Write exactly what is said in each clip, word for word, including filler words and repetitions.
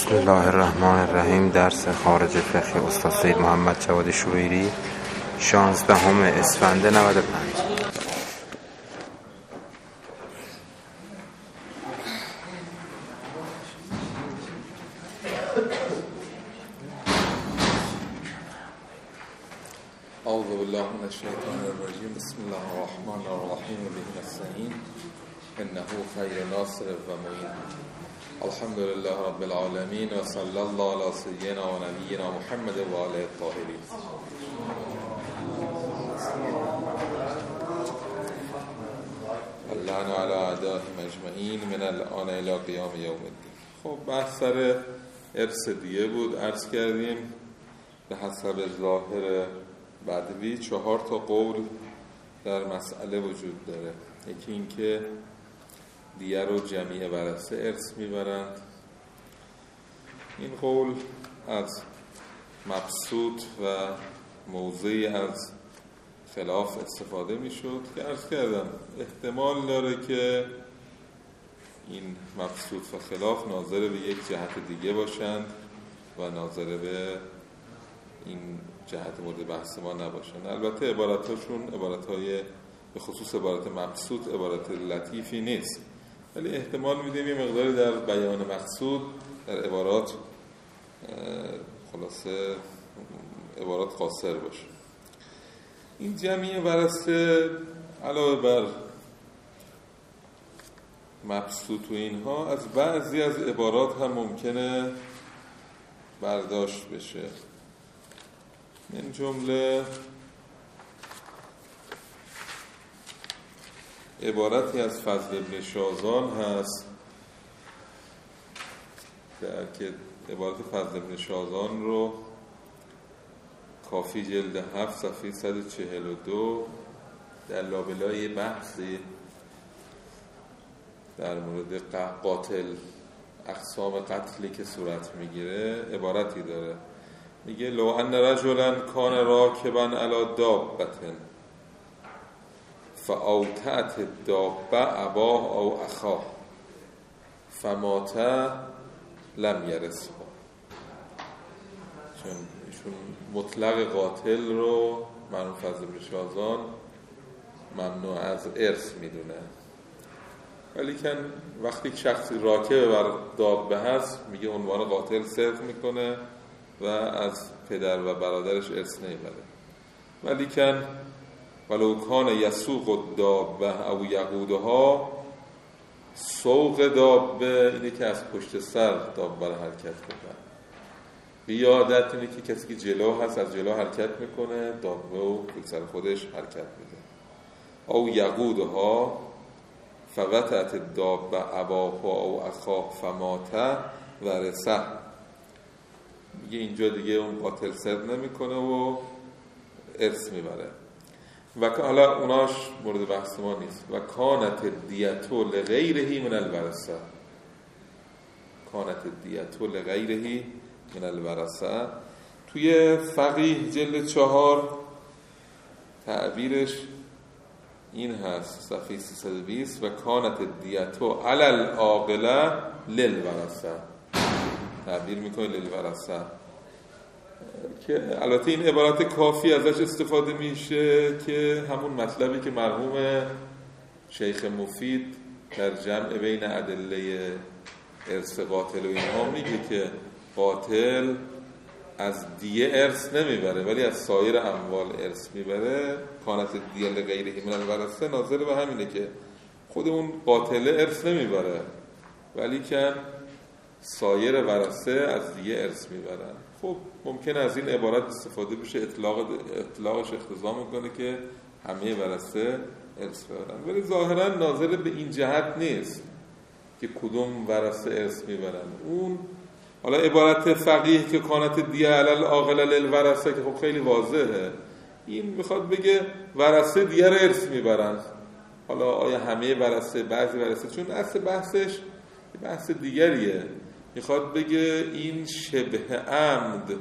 بسم الله الرحمن الرحیم. درس خارج فقه استاد سید محمد جواد شویری، شانزدهم اسفند نود و پنج. اعوذ بالله من الشیطان الرجیم. بسم الله الرحمن الرحیم. به نستعین انه خیر ناصر و معین. الحمد لله رب العالمین و صلی الله علی سیدنا و نبینا محمد و آله الطاهرین. اللعن علی اعدائهم اجمعین من الان الی قیام یوم الدین. خب بحث سر ارث دیه بود. عرض کردیم به حسب ظاهر بدوی چهار تا قول در مسئله وجود داره. یکی این که دیه رو جمیع ورثه ارث میبرند. این قول از مبسوط و موضعی از خلاف استفاده میشد که عرض کردم احتمال داره که این مبسوط و خلاف ناظر به یک جهت دیگه باشند و ناظر به این جهت مورد بحث ما نباشند. البته عبارتاشون عبارتهای به خصوص عبارت مبسوط عبارت لطیفی نیست، ولی احتمال میدیم یه مقداری در بیان مقصود در عبارات خلاصه عبارات قاصر باشه. این جمعیه ورثه علاوه بر مبسوط و اینها از بعضی از عبارات هم ممکنه برداشت بشه. این جمله عبارتی از فضل ابن شازان هست که عبارت فضل ابن شازان رو کافی جلد هفت صفحه صد و چهل و دو در لابلای بحثی در مورد قاتل اقسام قتلی که صورت میگیره عبارتی داره. میگه لو ان رجلا کان راکبا علی دابة فاوتعت الدابة اباه او اخاه فمات لم یرثه. چون ایشون مطلق قاتل رو مرحوم فضل بن شازان ممنوع از ارث میدونه، ولی کن وقتی شخصی راکب بر دابه هست میگه عنوان قاتل صرف میکنه و از پدر و برادرش ارث نمیبره. ولی کن ولو کان یسوق الدابه او یقودها، سوق دابه اینه که از پشت سر دابه رو حرکت کنه. قیادت اینه که کسی که جلو هست از جلو حرکت میکنه، دابه و سر خودش حرکت میده. او یقودها فوتعت الدابه اباه او اخاه فمات ورثه. میگه اینجا دیگه اون قاتل سر نمیکنه و ارث میبره. و حالا اوناش مورد بحث ما نیست. و کانت دیتو لغیرهی من الورثه، کانت دیتو لغیرهی من الورثه. توی فقیه جلد چهار تعبیرش این هست صفحه سیصد و بیست و کانت دیتو علی العاقله للورثه. تعبیر میکنه للورثه که البته این عبارت کافی ازش استفاده میشه که همون مطلبی که مرحوم شیخ مفید در جمع بین ادله ارث قاتل و اینها میگه که قاتل از دیه ارث نمیبره ولی از سایر اموال ارث میبره. کانت دیه لغیره من الورثه ناظر به همینه که خود اون قاتل ارث نمیبره ولی که سایر ورثه از دیه ارث میبرن. خب ممکنه از این عبارت استفاده بشه اطلاق اطلاقش اقتضا میکنه که همه ورثه ارث ببرن، ولی ظاهرا ناظر به این جهت نیست که کدوم ورثه ارث میبرن. اون حالا عبارت فقیه که کانت دیه علی العاقله للورثه که خب خیلی واضحه، این میخواد بگه ورثه دیه رو ارث میبرن. حالا آیا همه ورثه، بعضی ورثه، چون اصل بحثش بحث دیگریه. میخواد بگه این شبه عمد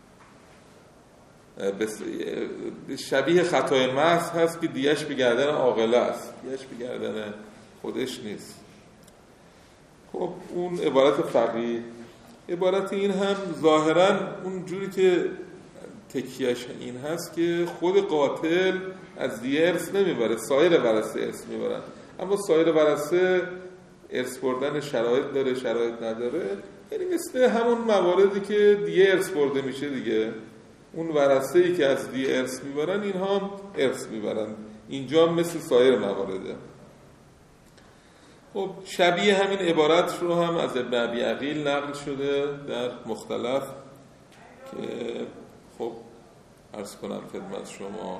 شبیه خطای محض هست که دیش به گردن عاقله است، دیش به گردن خودش نیست. خب اون عبارت فقیه عبارت این هم ظاهراً اون جوری که تکیهش این هست که خود قاتل از دیه ارث نمیبره، سایر ورثه ارث میبرن، اما سایر ورثه ارث بردن شرایط داره شرایط نداره، یعنی مثل همون مواردی که دیه ارث برده میشه دیگه، اون ورثه‌ای که از دیه ارث میبرن اینها هم ارث میبرن، اینجا مثل سایر موارده. خب شبیه همین عبارت رو هم از ابن ابی عقیل نقل شده در مختلف که خب عرض کنم خدمت شما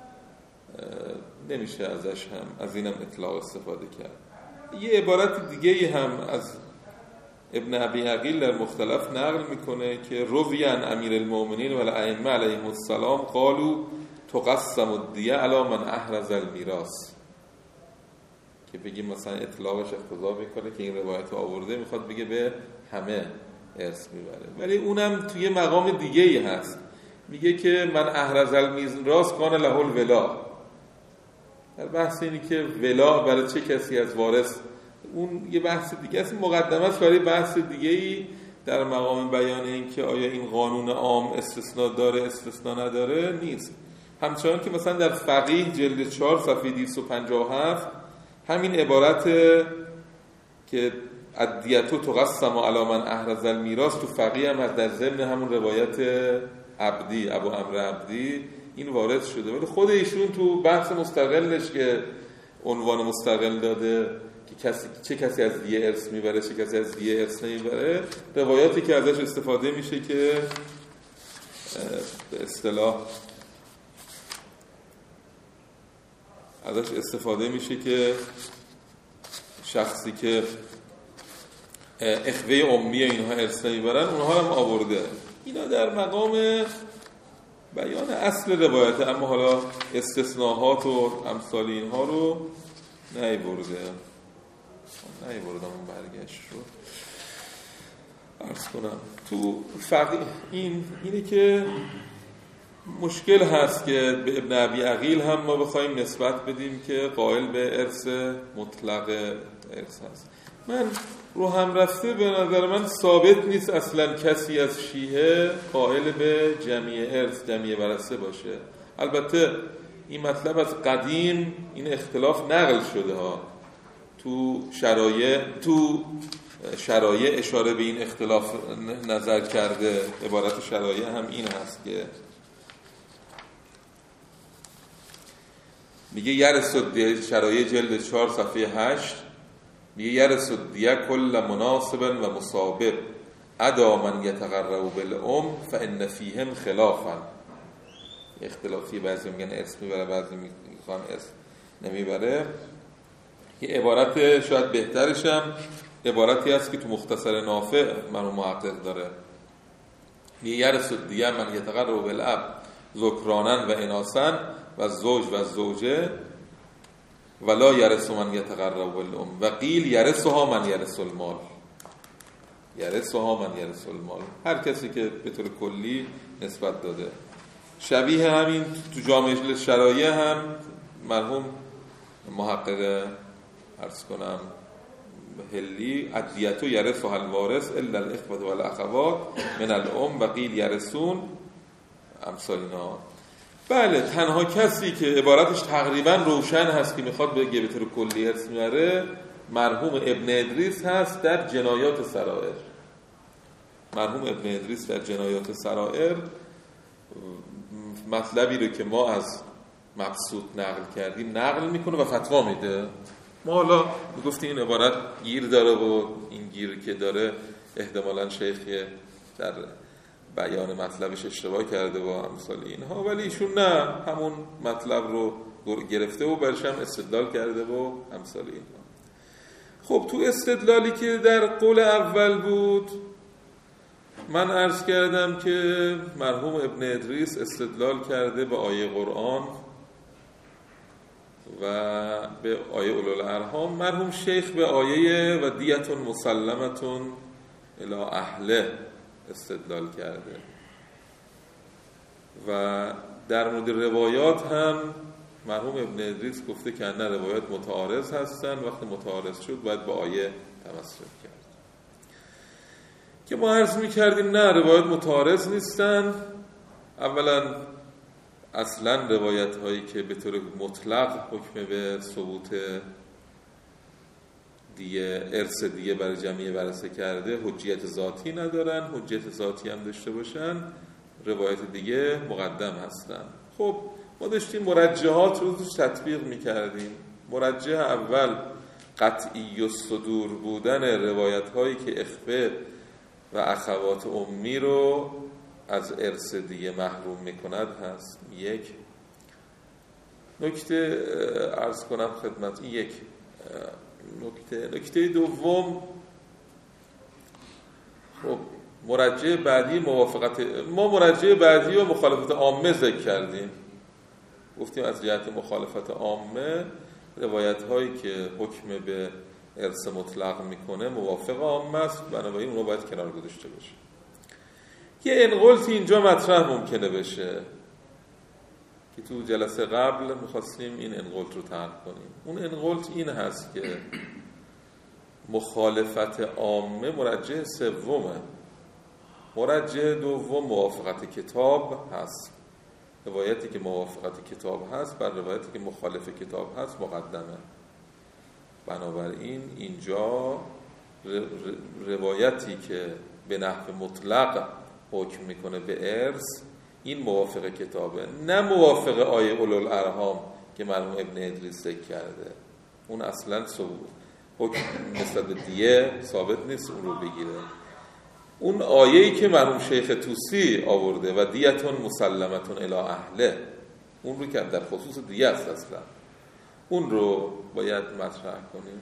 نمیشه ازش هم از اینم اطلاق استفاده کرد. یه عبارت دیگه هم از ابن ابی عقیل در مختلف نقل میکنه که روی عن امیر المؤمنین و الائمه علیهم السلام قالوا تقسم الدیه علی من احرز المیراث، که بگیم مثلا اطلاقش اقتضا میکنه که این روایت آورده میخواد بگه به همه ارث میبره، ولی اونم توی مقام دیگه ای هست، میگه که من احرز المیراث کان له الولا، در بحث اینی که ولا برای چه کسی از وارث، اون یه بحث دیگه است، مقدمه است برای بحث دیگه ای در مقام بیان این که آیا این قانون عام استثناء داره استثناء نداره نیست. همچنان که مثلا در فقیه جلد چهار صفحه دویست و پنجاه و هفت همین عبارت که الدیه تقسم علی من احرز المیراث تو فقیه هم از در ضمن همون روایت عبدی ابو عمرو عبدی این وارد شده، ولی خود ایشون تو بحث مستقلش که عنوان مستقل داده که کسی چه کسی از دیه ارث میبره چه کسی از دیه ارث نمیبره، روایاتی که ازش استفاده میشه که به اصطلاح ازش استفاده میشه که شخصی که اخوه امی اینها ارث نمیبرن اونها هم آورده، اینا در مقام بیان اصل روایت، اما حالا استثناءات و امثال اینها رو نیورده نیوردم اون برگشت رو عرض کنم. تو فقیه این اینه که مشکل هست که به ابن ابی عقیل هم ما بخوایم نسبت بدیم که قائل به ارث مطلق ارث هست. من رو هم رفته به نظر من ثابت نیست اصلا کسی از شیعه قائل به جمعی ارث جمعی ورثه باشه. البته این مطلب از قدیم این اختلاف نقل شده ها، تو شرایع تو شرایع اشاره به این اختلاف نظر کرده، عبارت شرایع هم این هست که میگه یرسد شرایع جلد چهار صفحه هشت میگه یرسد دیه کل مناسب و مصابب ادا من یتقرب بالام فان فیهم خلافا، اختلافی بعضی میگن ارث میبره بعضی میگن ارث نمیبره. یه عبارت شاید بهترش هم عبارتی هست که تو مختصر نافع مرحوم محقق داره، میگه یرسد دیه من یتقرب بالاب ذکرانن و اناسن و زوج و زوجه ولا یرث من یتقرب بالام و قیل یرثها من یرث المال، یرثها من یرث المال، هر کسی که به طور کلی نسبت داده. شبیه همین تو جامع شرایع هم مرحوم محقق عرض کنم هلی ادیتو یرث الوارث الا الاخوه والاخوات من الام و قیل یرثون امثال اینا. بله تنها کسی که عبارتش تقریبا روشن هست که میخواد بگه به طور کلی ارث میبره مرحوم ابن ادریس هست در جنایات سرائر. مرحوم ابن ادریس در جنایات سرائر مطلبی رو که ما از مبسوط نقل کردیم نقل میکنه و فتوا میده. ما حالا میگفتیم این عبارت گیر داره و این گیر که داره احتمالاً شیخی در بیان مطلبش اشتباه کرده با امثال اینها، ولی ایشون نه همون مطلب رو گرفته و برش هم استدلال کرده با امثال اینها. خب تو استدلالی که در قول اول بود من عرض کردم که مرحوم ابن ادریس استدلال کرده به آیه قرآن و به آیه اولوالارحام، مرحوم شیخ به آیه و دیتون مسلمتون الی اهله استدلال کرده و در مورد روایات هم مرحوم ابن ادریس گفته که نه روایات متعارض هستن، وقتی متعارض شد باید با آیه تمسک کرد. که ما عرض میکردیم نه، روایت متعارض نیستن. اولا اصلا روایت هایی که به طور مطلق حکم به ثبوت دیه ارث دیه برای جمعیه ورثه کرده حجیت ذاتی ندارن. حجیت ذاتی هم داشته باشن روایت دیگه مقدم هستن. خب ما داشتیم مرجحات رو توش تطبیق میکردیم. مرجح اول قطعی الصدور بودن روایت هایی که اخوه و اخوات امی رو از ارث دیگه محروم میکند هست. یک نکته عرض کنم خدمت، این یک نکته. نکته دوم، خب مرجع بعدی موافقت، ما مرجع بعدی و مخالفت عامه ذکر کردیم. گفتیم از جهت مخالفت عامه روایت هایی که حکم به ارث مطلق میکنه موافق عامه است، بنابراین اونو باید کنار گذاشته باشه. یه انقلتی اینجا مطرح ممکنه بشه که تو جلسه قبل میخواستیم این انقلت رو طرح کنیم. اون انقلت این هست که مخالفت عامه مرجع سومه، مرجع دوم موافقت کتاب هست. روایتی که موافقت کتاب هست بر روایتی که مخالف کتاب هست مقدمه. بنابراین اینجا روایتی که به نحو مطلق حکم میکنه به ارث این موافق کتابه، نه موافق آیه اولوالارحام که مرحوم ابن ادریس ذکر کرده. اون اصلا ثبوت حکم نسبت به دیه ثابت نیست اون رو بگیره. اون آیه‌ای که مرحوم شیخ طوسی آورده و دیتون مسلمتون الی اهله، اون رو که در خصوص دیه است اصلا، اون رو باید مطرح کنیم.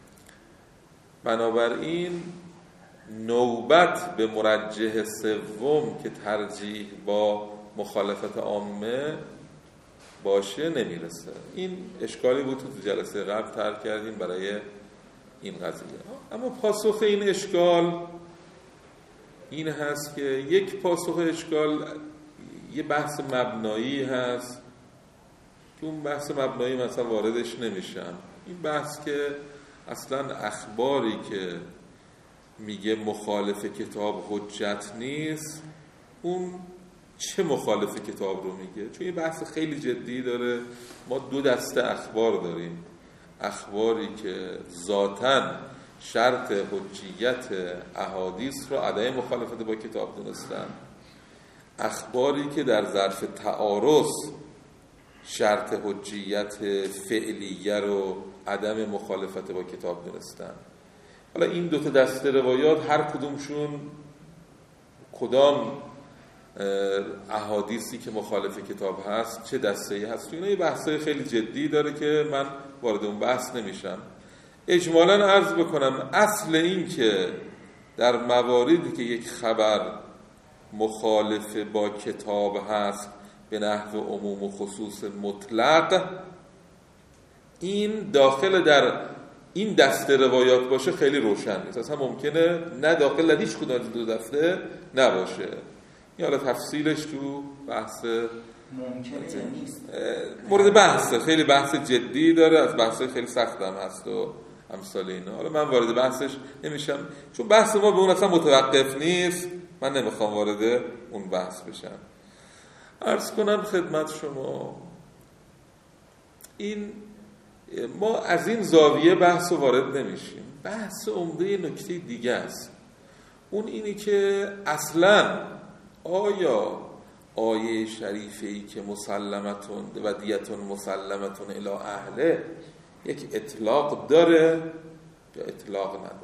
بنابراین نوبت به مرجح سوم که ترجیح با مخالفت عامه باشه نمیرسه. این اشکالی بود تو جلسه قبل طرح کردیم برای این قضیه. اما پاسخ این اشکال این هست که یک پاسخ اشکال یه بحث مبنایی هست که اون بحث مبنایی مثلا واردش نمیشم. این بحث که اصلا اخباری که میگه مخالف کتاب حجت نیست، اون چه مخالف کتاب رو میگه؟ چون یه بحث خیلی جدی داره. ما دو دسته اخبار داریم: اخباری که ذاتاً شرط حجیت احادیث رو عدم مخالفت با کتاب دونستن، اخباری که در ظرف تعارض شرط حجیت فعلیه رو عدم مخالفت با کتاب دونستن. حالا این دو تا دسته روایات هر کدومشون کدام احادیثی که مخالف کتاب هست چه دسته‌ای هست، اینا یه بحثای خیلی جدی داره که من وارد اون بحث نمیشم. اجمالاً عرض بکنم اصل این که در مواردی که یک خبر مخالف با کتاب هست به نحو عموم و خصوص مطلق، این داخل در این دسته روایات باشه خیلی روشن نیست. اصلا ممکنه نه داخل در هیچ کدوم از دو دسته نباشه. این حالا تفصیلش تو بحث ممکنه نیست، مورد بحثه، خیلی بحث جدی داره، از بحث خیلی سخت هم هست و امثال اینا. حالا من وارد بحثش نمیشم چون بحث ما به اون اصلا متوقف نیست. من نمیخوام وارد اون بحث بشم. عرض کنم خدمت شما این ما از این زاویه بحث رو وارد نمیشیم. بحث عمده نکته دیگه است. اون اینی که اصلا آیا آیه شریفه‌ای که مسلمتون و دیتون مسلمتون الی اهله یک اطلاق داره یا اطلاق نداره؟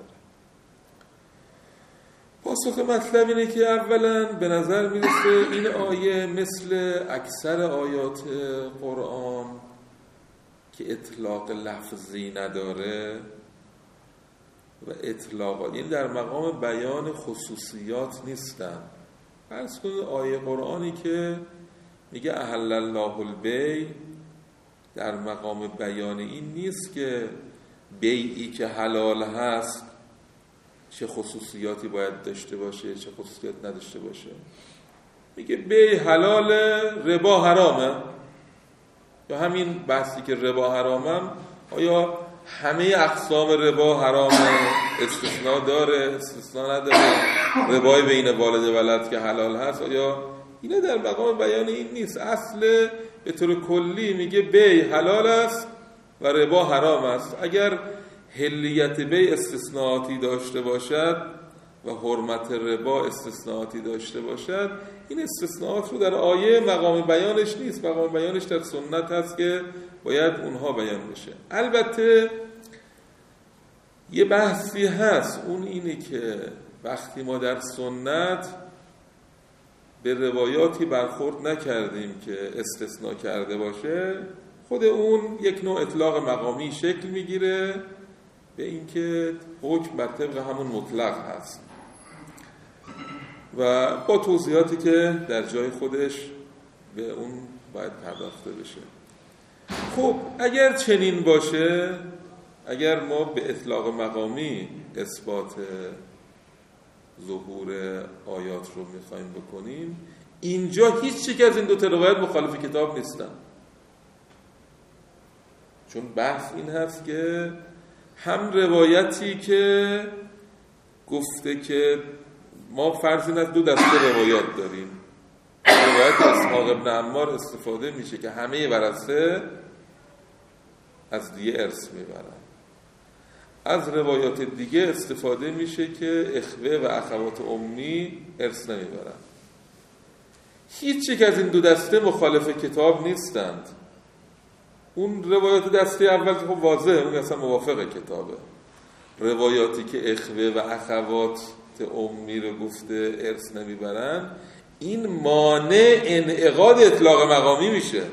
پاسخ مطلب اینه که اولا به نظر میرسه این آیه مثل اکثر آیات قرآن که اطلاق لفظی نداره و اطلاقات، یعنی در مقام بیان خصوصیات نیستن. فرض کنید آیه قرآنی که میگه احل الله البیع در مقام بیان این نیست که بیعی که حلال هست چه خصوصیاتی باید داشته باشه چه خصوصیات نداشته باشه. میگه بیع حلال، ربا حرامه. یا همین بحثی که ربا حرامم، آیا همه اقسام ربا حرامه، استثناء داره، استثناء نداره، ربای بین والد ولد که حلال هست؟ آیا اینا در مقام بیان این نیست؟ اصل به طور کلی میگه بیع حلال است و ربا حرام است. اگر حلیت بیع استثناءاتی داشته باشد و حرمت ربا استثناءاتی داشته باشد، این استثناءات رو در آیه مقام بیانش نیست، مقام بیانش در سنت هست که باید اونها بیان بشه. البته یه بحثی هست، اون اینه که وقتی ما در سنت به روایاتی برخورد نکردیم که استثناء کرده باشه، خود اون یک نوع اطلاق مقامی شکل میگیره به اینکه حکم بر طبق همون مطلق هست و با توضیحاتی که در جای خودش به اون باید پرداخته بشه. خب اگر چنین باشه، اگر ما به اطلاق مقامی اثبات ظهور آیات رو میخوایم بکنیم، اینجا هیچ یک از این دو تا روایت مخالف کتاب نیستن. چون بحث این هست که هم روایتی که گفته که ما فرض این از دو دسته روایات داریم، روایت اسحاق ابن عمار استفاده میشه که همه ورثه از دیگه ارث میبرن، از روایات دیگه استفاده میشه که اخوه و اخوات امی ارث نمیبرن. هیچ یک از این دو دسته مخالف کتاب نیستند. اون روایات دسته اول که خب واضحه، اون اصلا موافق کتابه. روایاتی که اخوه و اخوات امی رو گفته ارث نمیبرن، این مانع انعقاد اطلاق مقامی میشه.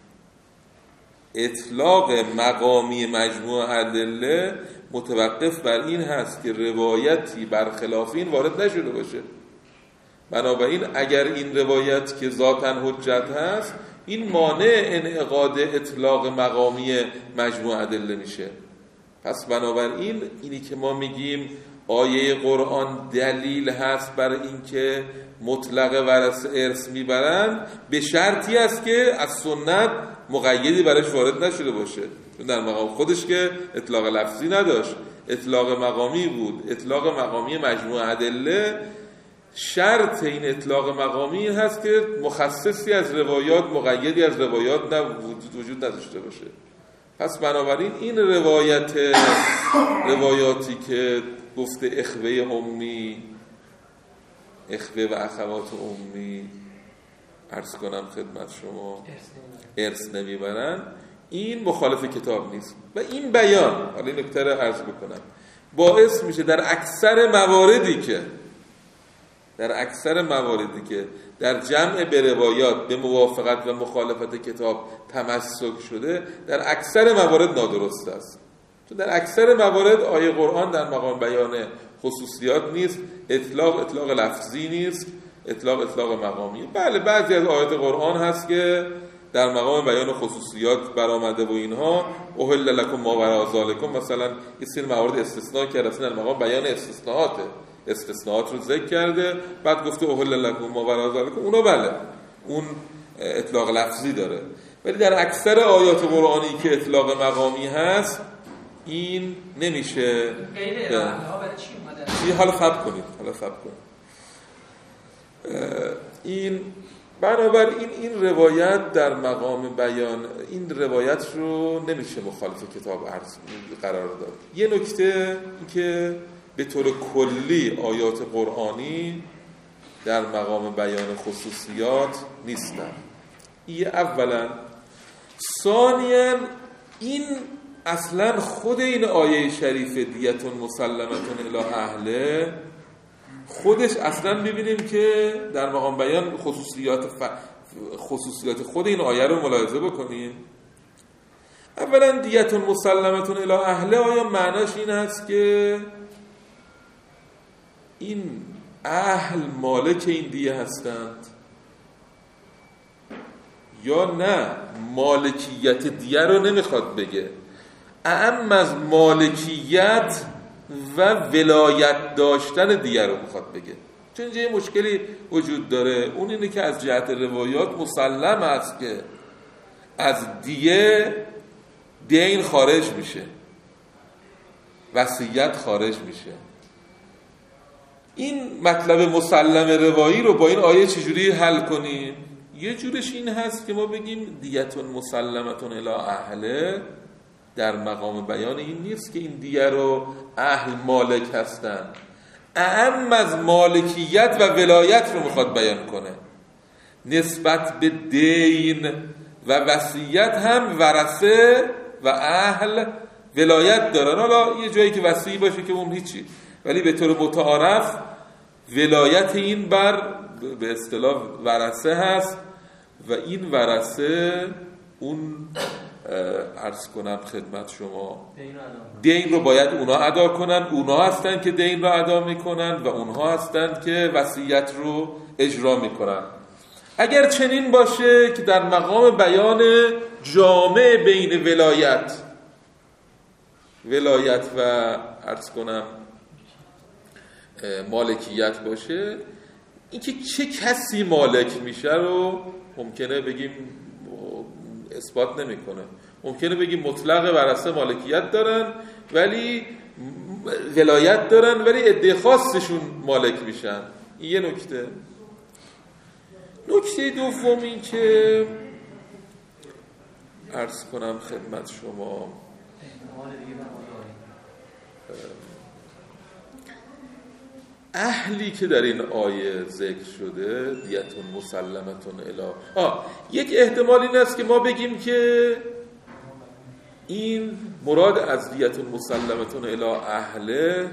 اطلاق مقامی مجموع ادله متوقف بر این هست که روایتی برخلاف این وارد نشده باشه. بنابراین اگر این روایت که ذاتاً حجت هست، این مانع انعقاد اطلاق مقامی مجموع ادله میشه. پس بنابراین اینی که ما میگیم آیه قرآن دلیل هست برای اینکه مطلق ورثه ارث میبرند، به شرطی است که از سنت مقیدی برایش وارد نشده باشه. در مقام خودش که اطلاق لفظی نداشت، اطلاق مقامی بود. اطلاق مقامی مجموع ادله، شرط این اطلاق مقامی هست که مخصصی از روایات، مقیدی از روایات وجود نداشته باشه. پس بنابراین این روایت روایاتی که گفته اخوه امی، اخوه و اخوات امی عرض کنم خدمت شما ارث نمیبرن، این مخالف کتاب نیست. و این بیان، حالا این نکته رو عرض بکنم، باعث میشه در اکثر مواردی که در اکثر مواردی که در جمع به روایات به موافقت و مخالفت کتاب تمسک شده، در اکثر موارد نادرست است. چون در اکثر موارد آیه قرآن در مقام بیان خصوصیات نیست، اطلاق اطلاق لفظی نیست، اطلاق اطلاق مقامی. بله بعضی از آیات قرآن هست که در مقام بیان خصوصیات برآمده و اینها، احل لکم ما وراء ذالکم، مثلا یه سری موارد استثناء کرده، اصلا در مقام بیان استثناءاته، استثناءات رو ذکر کرده، بعد گفته احل لکم ما وراء ذالکم، اونا بله اون اطلاق لفظی داره. ولی در اکثر آیات قرآنی که اطلاق مقامی هست این نمیشه. غیر اراده ها برای چی اومدن؟ چی حالا خب کنید حالا خب کنید این بنابراین این روایت در مقام بیان، این روایت رو نمیشه مخالف کتاب عرض قرار داد. یه نکته این که به طور کلی آیات قرآنی در مقام بیان خصوصیات نیستن. این اولا. ثانیاً این اصلا خود این آیه شریف دیتون مسلمتون الی اهله، خودش اصلا ببینیم که در مقام بیان خصوصیات ف... خصوصیات خود این آیه رو ملاحظه بکنیم. اولا دیتون مسلمتون الی اهله، آیا معناش این هست که این اهل مالک این دیه هستند یا نه؟ مالکیت دیه رو نمیخواد بگه، اعم از مالکیت و ولایت داشتن دیه رو میخواد بگه. چون اینجا یه مشکلی وجود داره، اون اینه که از جهت روایات مسلم است که از دیه دین خارج میشه، وصیت خارج میشه. این مطلب مسلم روایی رو با این آیه چجوری حل کنیم؟ یه جورش این هست که ما بگیم دیتون مسلمتون الی اهله در مقام بیان این نیست که این دیه رو اهل مالک هستن، اعم از مالکیت و ولایت رو میخواد بیان کنه. نسبت به دین و وصیت هم ورثه و اهل ولایت دارن. حالا یه جایی که وصی باشه که اون هیچی، ولی به طور متعارف ولایت این بر به اصطلاح ورثه هست و این ورثه اون عرض کنم خدمت شما دین رو باید اونا ادا کنن، اونا هستن که دین رو ادا میکنن و اونها هستن که وصیت رو اجرا میکنن. اگر چنین باشه که در مقام بیان جامع بین ولایت ولایت و عرض کنم مالکیت باشه، اینکه چه کسی مالک میشه رو ممکنه بگیم اثبات نمیکنه. ممکنه بگیم مطلق ورثه مالکیت دارن ولی ولایت دارن ولی عده خاصشون مالک میشن. این یه نکته. نکته دوم این که عرض کنم خدمت شما اهلی که در این آیه ذکر شده دیتون مسلمتون الی آه یک احتمال این است که ما بگیم که این مراد از دیتون مسلمتون الی اهله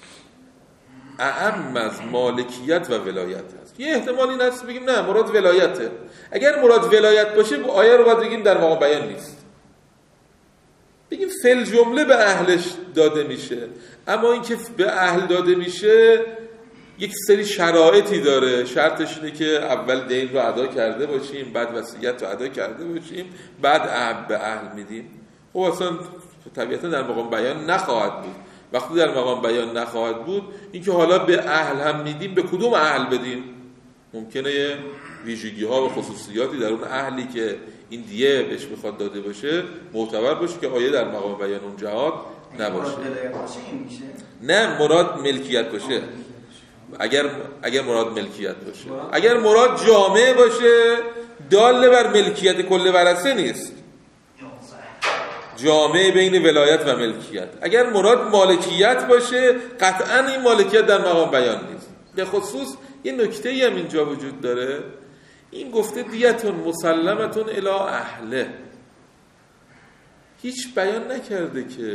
اعم از مالکیت و ولایت هست. یه احتمال این است بگیم نه مراد ولایته. اگر مراد ولایت باشه با آیه رو باید بگیم در مقام بیان نیست، بگیم فل جمله به اهلش داده میشه. اما این که به اهل داده میشه یک سری شرایطی داره. شرطش اینه که اول دین رو ادا کرده باشیم، بعد وصیت رو ادا کرده باشیم، بعد اهل به اهل میدیم. خب اصلا طبیعتا در مقام بیان نخواهد بود. وقتی در مقام بیان نخواهد بود این که حالا به اهل هم میدیم به کدوم اهل بدیم؟ ممکنه ویژگی ها و خصوصیاتی در اون اهلی که این دیه بهش میخواد داده باشه معتبر باشه که آیه در مقام بیان اون جهات نباشه. نه مراد ملکیت باشه. اگر اگر مراد ملکیت باشه، اگر مراد جامع باشه دال بر ملکیت کل ورثه نیست، جامع بین ولایت و ملکیت. اگر مراد مالکیت باشه قطعا این مالکیت در مقام بیان نیست. به خصوص یه نکته‌ای هم اینجا وجود داره، این گفته دیتون مسلمتون الی اهله، هیچ بیان نکرده که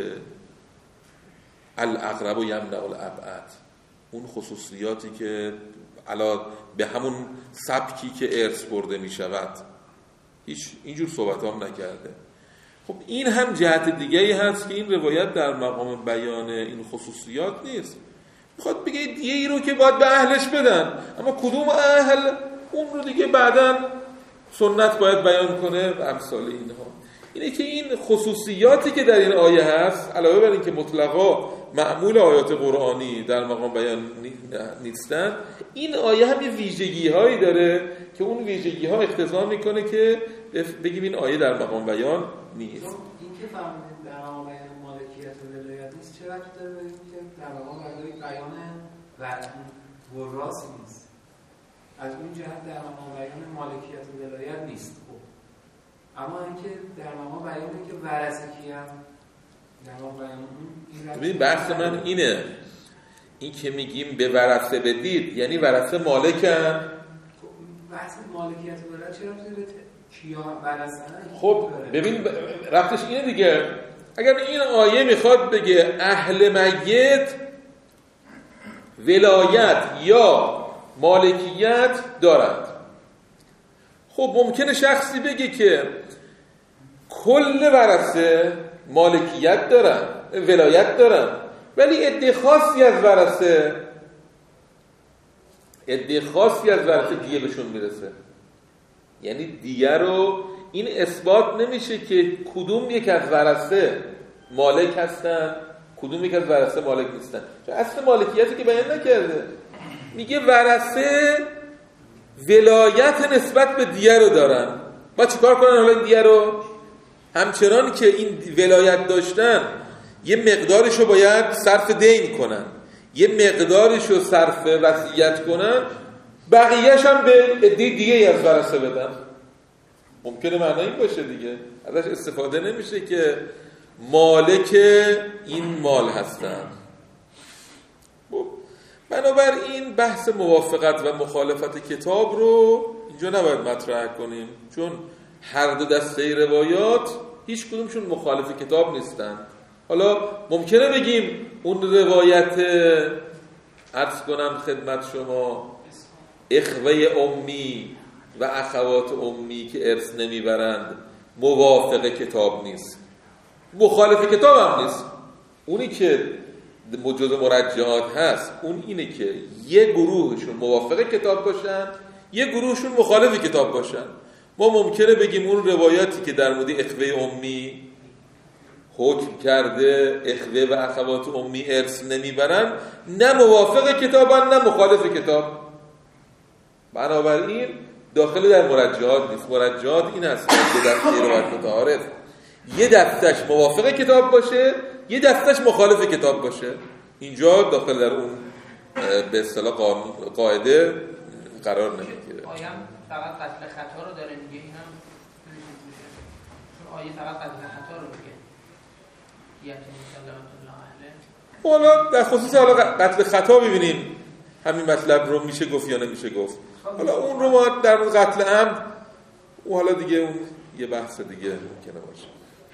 الاقرب یمنع الابعد، اون خصوصیاتی که علا به همون سبکی که ارث برده می شود، هیچ اینجور صحبت هم نکرده. خب این هم جهت دیگه‌ای هست که این روایت در مقام بیان این خصوصیات نیست. میخواد بگه دیگه ای رو که باید به اهلش بدن، اما کدوم اهل اون رو دیگه بعداً سنت باید بیان کنه و امثال اینها. اینه که این خصوصیاتی که در این آیه هست علاوه بر این که مطلقا معمول آیات قرآنی در مقام بیان نیستن، این آیه هم ویژگی هایی داره که اون ویژگی ها اقتضا میکنه که بگیم این آیه در مقام بیان نیست. این که فهمیدید در مقام بیان مالکیت و ولایت نیست چه ربطی داره به این که در مقام بیان وراث نیست؟ از اون جهت در مقام بیان مالکیت و ولایت نیست. خب اما اینکه در مقام بیانه که ورثه کیم در مقام بیان ببین بحث من اینه، این که میگیم به ورثه بدید یعنی ورثه مالکن. بحث مالکیت و ولایت چرا به کیا ورثه؟ خب ببین رفتش اینه دیگه. اگر این آیه میخواد بگه اهل میت ولایت یا مالکیت دارند، خب ممکنه شخصی بگه که کل ورثه مالکیت دارن ولایت دارن ولی عده خاصی از ورثه عده خاصی از ورثه دیگه بهشون میرسه. یعنی دیگه رو این اثبات نمیشه که کدوم یک از ورثه مالک هستن کدوم یک از ورثه مالک نیستن، چون اصل مالکیتی که بیان نکرده. میگه ورثه ولایت نسبت به دیه رو دارن. ما چیکار کنن حالا این دیه رو؟ همچنان که این ولایت داشتن یه مقدارشو باید صرف دین کنن، یه مقدارشو صرف وصیت کنن، بقیه‌اش هم به عده دیگه از ورثه بدن. ممکنه معنی این باشه دیگه، ازش استفاده نمیشه که مالک این مال هستن. بنابراین بحث موافقت و مخالفت کتاب رو اینجا نباید مطرح کنیم، چون هر دو دسته روایات هیچ کدومشون مخالف کتاب نیستن. حالا ممکنه بگیم اون روایت عرض کنم خدمت شما اخوه امی و اخوات امی که ارث نمیبرند موافق کتاب نیست، مخالف کتاب هم نیست. اونی که جز مرجحات هست اون اینه که یه گروهشون موافق کتاب باشن، یه گروهشون مخالف کتاب باشن. ما ممکنه بگیم اون روایاتی که در مورد اخوه امی حکم کرده اخوه و اخوات امی ارث نمیبرن نه موافق کتابن نه مخالف کتاب، بنابراین داخل در مرجحات نیست. مرجحات این هست که در روایت متعارف یه دستش موافق کتاب باشه، یه دستش مخالف کتاب باشه. اینجا داخل در اون به اصطلاح قاعده قرار نمیگیره. آیه فقط قتل خطا رو داره میگه، این هم چون آیه فقط قتل خطا رو میگه. یعنی حالا در خصوص حالا قتل خطا ببینیم همین مطلب رو میشه گفت یا نمیشه گفت. حالا اون رو ما در قتل عمد و حالا دیگه اون یه بحث دیگه ممکنه باشه.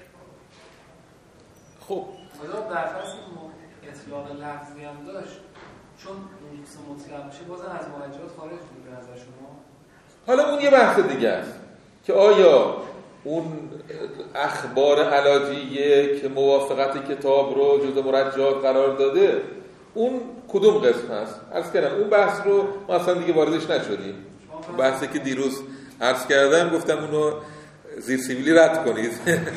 خب حالا در فرض اطلاق لفظی هم داشت، چون اون قسم مطلق میشه بازم از مرجحات خارج بود به نظر شما؟ حالا اون یه بحث دیگه است که آیا اون اخبار علاجیه که موافقت کتاب رو جزء مرجحات قرار داده اون کدوم قسم هست؟ عرض کردم اون بحث رو ما اصلا دیگه واردش نشدیم. بحثی که دیروز عرض کردم گفتم اونو زیر سیبیلی رد کنید.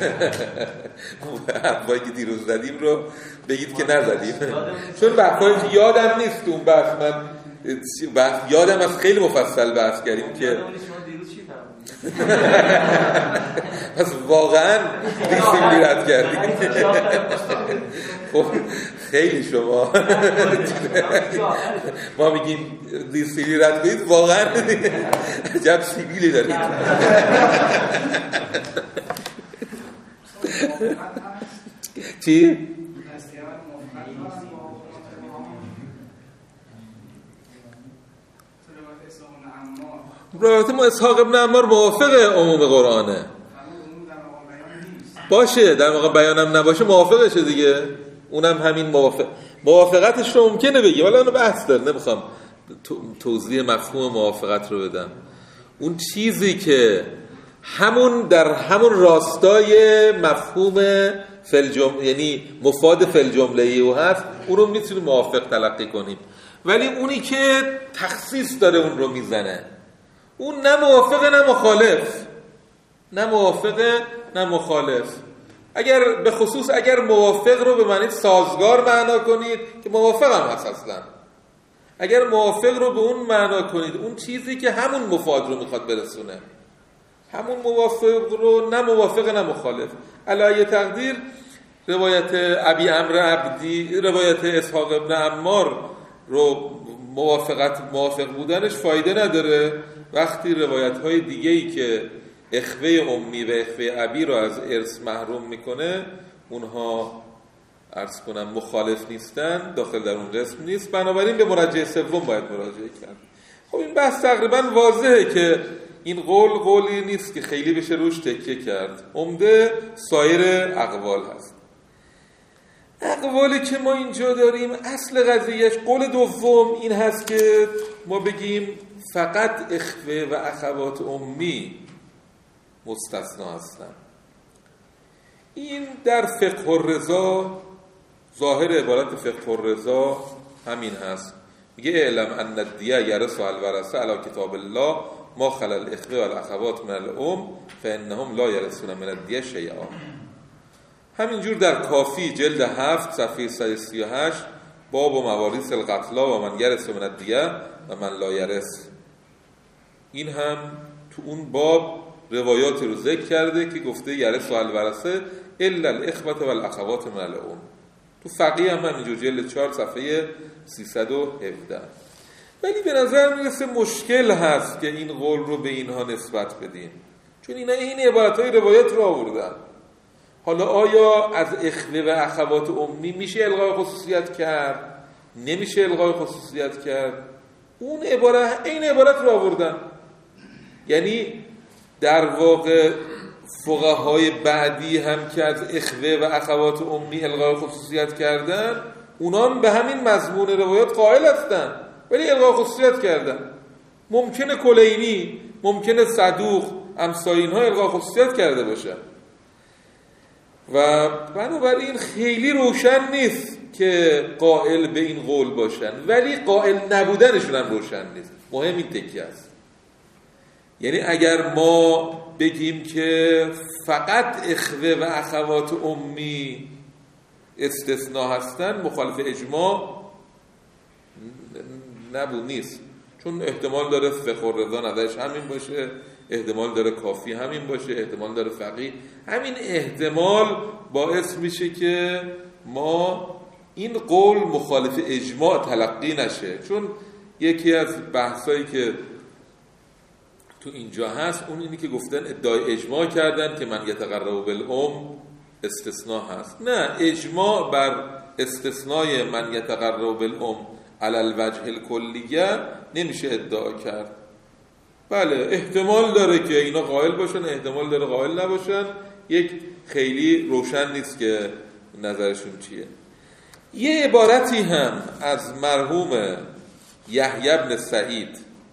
حرفایی که دیروز زدیم رو بگید که نزدیم، چون بحثایی که یادم نیست اون بحث من بحث یادم از خیلی مفصل بحث کردیم که پس واقعا زیر سیبیلی رد کردیم. خب خیلی شما ما میگیم زیر سیبیلی رد کنید، واقعا عجب سیبیلی دارید. چی؟ روایت ما اسحاق ابن عمار موافق عموم قرآنه باشه، در واقع بیانم نباشه موافقشه دیگه، اونم همین موافق موافقتش رو ممکنه بگی، ولی اونو بحث داره، نمیخوام توضیح مفهوم موافقت رو بدم. اون چیزی که همون در همون راستای مفهوم فل جمله یعنی مفاد فل جمله ای هست اون رو میتونیم موافق تلقی کنیم، ولی اونی که تخصیص داره اون رو میزنه اون نه موافقه نه مخالف، نه موافقه نه مخالف. اگر به خصوص اگر موافق رو به معنی سازگار معنا کنید که موافق هم هست اصلا، اگر موافق رو به اون معنا کنید اون چیزی که همون مفاد رو میخواد برسونه، همون موافق رو نه موافق نه مخالف. علی تقدیر روایت ابی عمرو عبدی، روایت اسحاق ابن عمار رو موافقت موافق بودنش فایده نداره وقتی روایت‌های دیگه‌ای که اخوه امی و اخوه ابی رو از ارث محروم میکنه اونها عرض کنم مخالف نیستن، داخل در اون قسم نیست، بنابراین به مرجع سوم باید مراجعه کرد. خب این بحث تقریبا واضحه که این قول قولی نیست که خیلی بشه روش تکیه کرد، عمده سایر اقوال هست. اقوالی که ما اینجا داریم اصل قضیهش قول دوم این هست که ما بگیم فقط اخوه و اخوات امی مستثنا هستن. این در فقه الرضا ظاهر عبارت فقه الرضا همین هست، میگه اعلم ان الدیه یرث الورثه علی کتاب الله ما خلا الاخوه و الاخوات من الام فانهم لا یرثون من الدیه شیئا. همینجور در کافی جلد هفت صفحه صد و سی و هشت باب و مواریث القتلا و من یرث من الدیه و من لا یرث، این هم تو اون باب روایاتی رو ذکر کرده که گفته یرث الورثه الا الاخوه و الاخوات من الام. تو فقیه هم همینجور جلد چهار صفحه سیصد و هفده. ولی به نظر میرسه مشکل هست که این قول رو به اینها نسبت بدیم، چون اینا این عبارتهای روایت رو آوردن. حالا آیا از اخوه و اخوات امی میشه الغای خصوصیت کرد؟ نمیشه الغای خصوصیت کرد؟ اون عبارت این عبارت رو آوردن. یعنی در واقع فقهای بعدی هم که از اخوه و اخوات امی الغای خصوصیت کردن، اونا هم به همین مضمون روایات قائل هستن ولی الغای خصوصیت کردن. ممکنه کلینی، ممکنه صدوق، امثال اینها الغای خصوصیت کرده باشن و بنابراین خیلی روشن نیست که قائل به این قول باشن، ولی قائل نبودنشون هم روشن نیست. مهم این تکیه است. یعنی اگر ما بگیم که فقط اخوه و اخوات امی استثناء هستن، مخالف اجماع نبود نیست، چون احتمال داره فقه و رضا نظرش همین باشه، احتمال داره کافی همین باشه، احتمال داره فقیه همین. احتمال باعث میشه که ما این قول مخالف اجماع تلقی نشه. چون یکی از بحثایی که تو اینجا هست اون اینی که گفتن ادعای اجماع کردن که من یتقرب بالام استثناء هست. نه، اجماع بر استثنای من یتقرب بالام علی الوجه الکلیه نمیشه ادعا کرد. بله احتمال داره که اینا قائل باشن، احتمال داره قائل نباشن، یک خیلی روشن نیست که نظرشون چیه. یه عبارتی هم از مرحوم یحیی بن سعید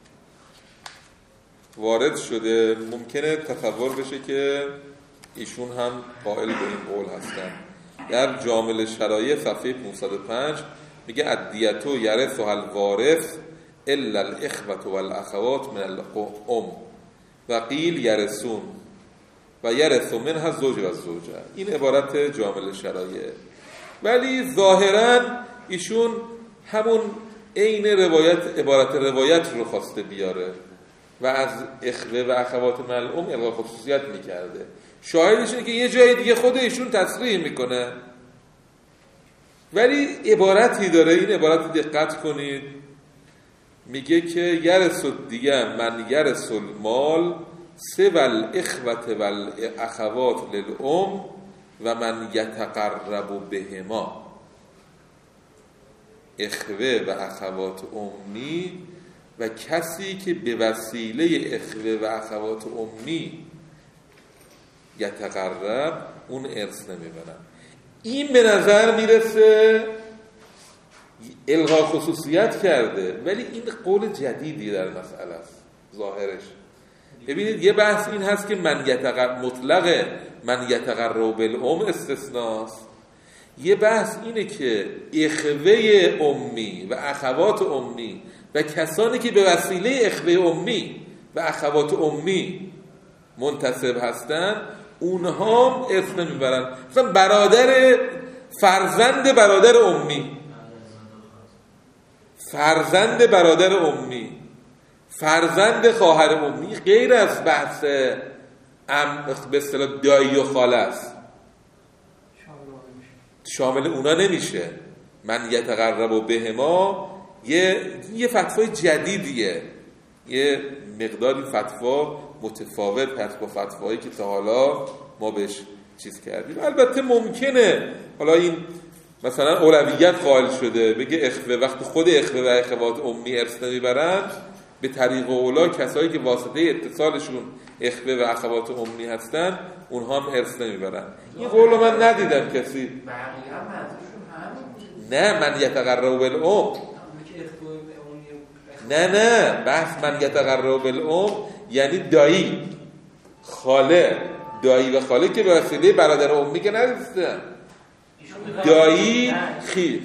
وارد شده، ممکنه تصور بشه که ایشون هم قائل به این قول هستن. در جامع شرایع صفحه پانصد و پنج میگه الدیتو یرثها الوارث الا الاخوة والاخوات من الام و قیل یرثون و یرث منها الزوج و الزوجه. این عبارت جامع شرایع، ولی ظاهرا ایشون همون عین روایت عبارت روایت رو خواسته بیاره و از اخوه و اخوات من الام الغای خصوصیت میکرده. شاهدش اینه که یه جای دیگه خود ایشون تصریح میکنه، ولی عبارتی داره. این عبارت دقت کنید، میگه که یرث دیگه من یرث المال سوى الاخوة والاخوات للام و من یتقرب بهما. اخوه و اخوات امی و کسی که به وسیله اخوه و اخوات امی یتقرب، اون ارث نمیبرن. این به نظر میرسه الغای خصوصیت کرده، ولی این قول جدیدی در مسئله است ظاهرش. ببینید یه بحث این هست که من یتقرب مطلق من یتقرب بالام استثناست، یه بحث اینه که اخوه امی و اخوات امی و کسانی که به وسیله اخوه امی و اخوات امی منتسب هستن اونها هم ارث نمیبرن. مثلا برادر فرزند برادر امی، فرزند برادر امی، فرزند خواهر امی غیر از بحث ام به اصطلاح دایی و خاله است، شامل اونا نمیشه. من یتقرب بهما یه یه فتوای جدیدیه، یه مقداری فتوا متفاوت هست با فتوایی که تا حالا ما بهش چیز کردیم. البته ممکنه حالا این مثلا اولویت قائل شده بگه اخوه، وقتی خود اخوه و اخوات امی ارث نمیبرن، به طریق اولا کسایی که واسطه اتصالشون اخوه و اخوات امی هستن اونها هم ارث نمیبرن. این قولو من ندیدم کسی. بقیه هم منظورشون همین. نه من یتقرب بالام، نه نه بحث من یتقرب بالام یعنی دایی خاله، دایی و خاله که به وسیله برادر امی که نرسیدن، دایی خیر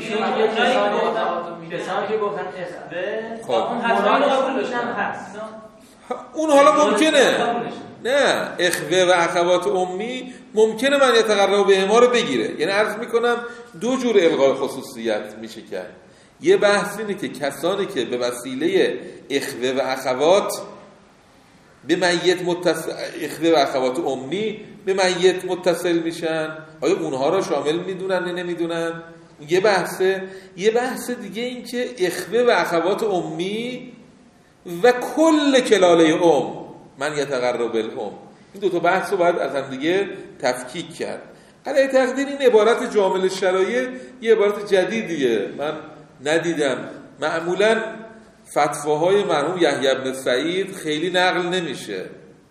کسانی که گفتن اخوه اون حتما قبولش هم هست. اون حالا ممکنه نه اخوه و اخوات امی ممکنه من یتقرب بهما رو بگیره. یعنی عرض میکنم دو جور الغای خصوصیت میشه کرد. یه بحث اینه که کسانی که به وسیله اخوه و اخوات به میت متصل، اخوه و اخوات امی به میت متصل میشن، آیا اونها را شامل میدونن نه نمیدونن؟ یه بحثه. یه بحث دیگه این که اخوه و اخوات امی و کل کلاله ام من یتقرب الام، این دو تا بحث رو باید از هم دیگه تفکیک کرد. علی تقدیر این عبارت جامل الشرایع یه عبارت جدیدیه، من ندیدم. معمولاً فتواهای مرحوم یحیی بن سعید خیلی نقل نمیشه.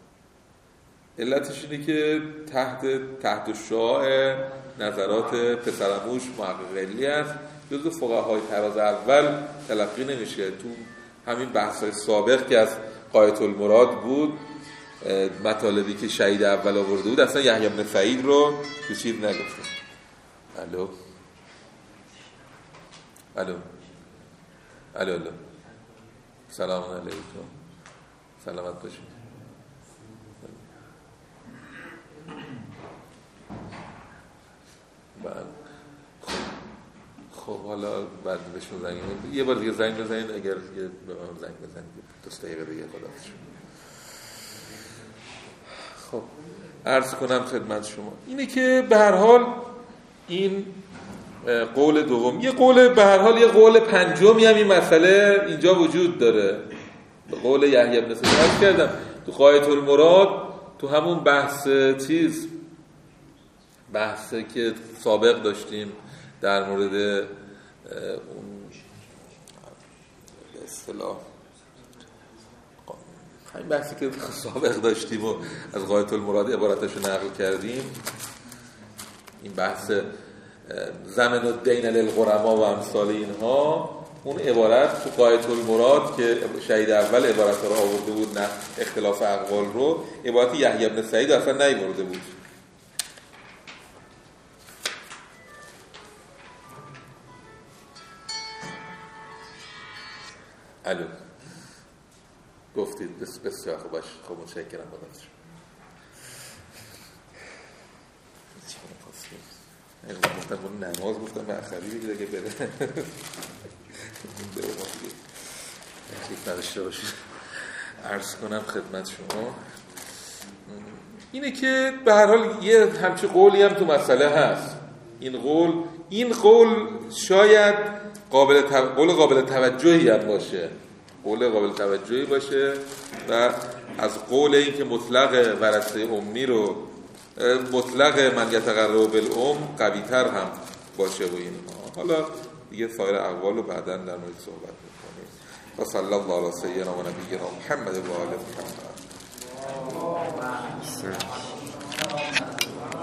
علتش اینه که تحت تحت الشعاع نظرات پسرعموش محقق علی است، جزو فقهای طراز اول تلقی نمیشه. تو همین بحث‌های سابق که از غایة المراد بود، مطالبی که شهید اول آورده بود، اصلا یحیی بن سعید رو تو چیز نگفته. الو الو الو الو سلام علیکم، سلامت باشید. بعد خب حالا بعد بهشون زنگ بزنید، یه بار دیگه زنگ بزنید، اگر یه به من زنگ بزنید دو دقیقه دیگه خداحافظ. خب عرض کنم خدمت شما اینه که به هر حال این قول دوم، یه قول به هر حال یه قول پنجمی هم این مسئله اینجا وجود داره. به قول یحیی بن سعید عرض کردم تو غایة المراد، تو همون بحث چیز بحثی که سابق داشتیم در مورد اون اصطلاح همین بحثی که سابق داشتیم و از غایة المراد عبارتشو نقل کردیم، این بحث زمن الدین للغرما و امثال اینها، اون عبارت تو غایة المراد که شهید اول عبارت رو آورده بود، نه اختلاف اقوال رو، عبارت یحیی بن سعید اصلا نیورده بود. الو گفتید بس بسیار خوب باش. خب متشکرم بابت شما. این گفتم اون نماز گفتم به اخری بگید اگه بره بره ما دیگه چیز نداشته باشید. عرض کنم خدمت شما اینه که به هر حال یه همچی قولی هم تو مسئله هست. این قول این قول شاید قابل تو... قول قابل توجهی هم باشه، قول قابل توجهی باشه و از قول این که مطلق ورثه امی رو مطلق من یتقرب بالام قوی تر هم باشه و اینها. حالا دیگه سایر اقوال رو بعداً در مورد صحبت میکنیم. و صلی الله علی سیدنا و نبینا محمد و آل محمد.